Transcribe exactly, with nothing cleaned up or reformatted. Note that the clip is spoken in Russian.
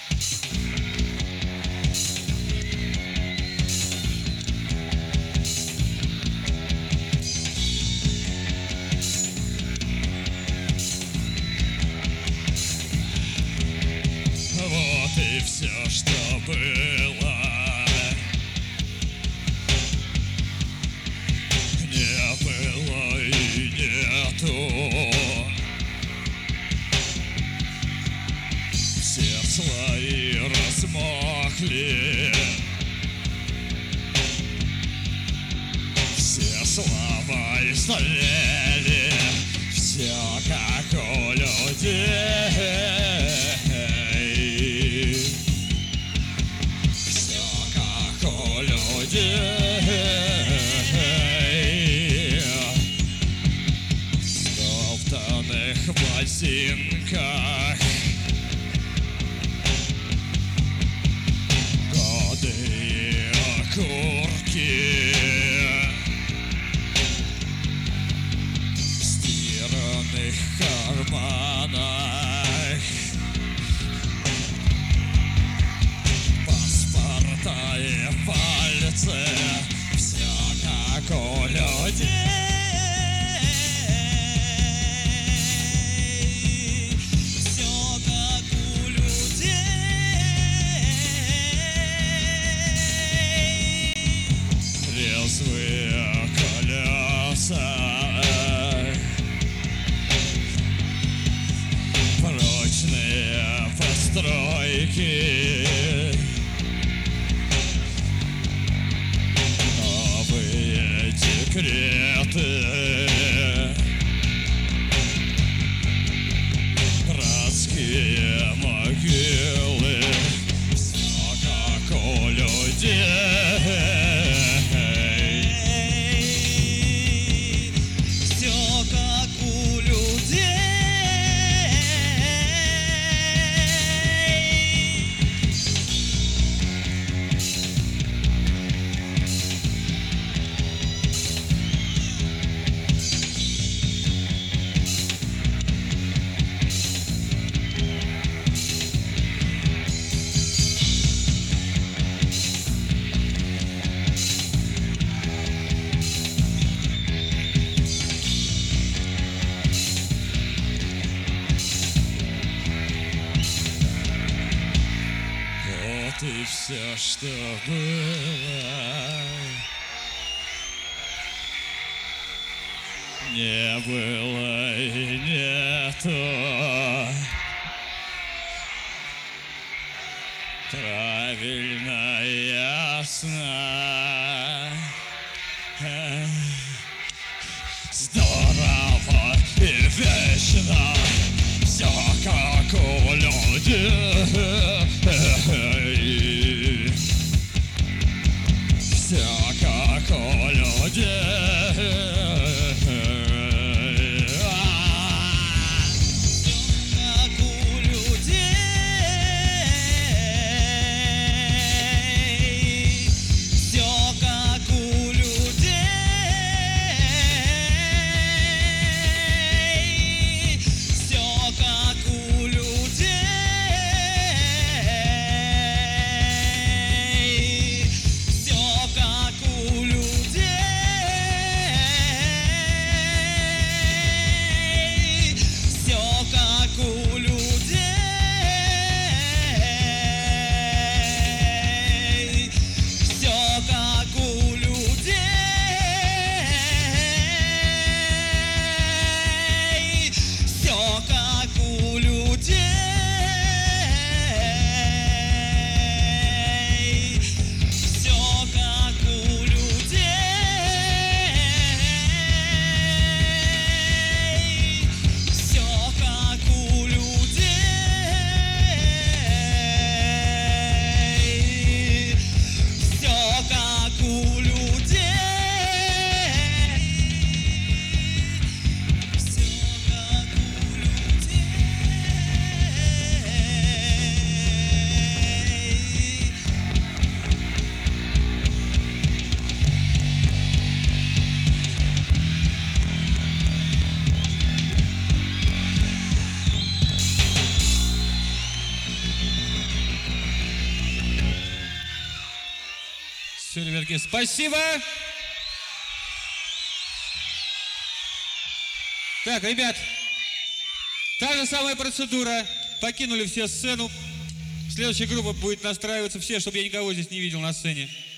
Вот и все, что было. Не было и нету. Все слои размокли, все слова истлели, все как у людей. В ботинках годы и окурки, в стиранных карманах паспорта и пальцы, все как у людей. Резвые колеса, прочные постройки, новые декреты, братские могилы, все как у людей. Вот и все, что было. Не было и нету. Правильно, ясно. Здорово и вечно. Все как у людей. Все как у людей. Все, ребятки, спасибо. Так, ребят, та же самая процедура. Покинули все сцену. Следующая группа будет настраиваться все, чтобы я никого здесь не видел на сцене.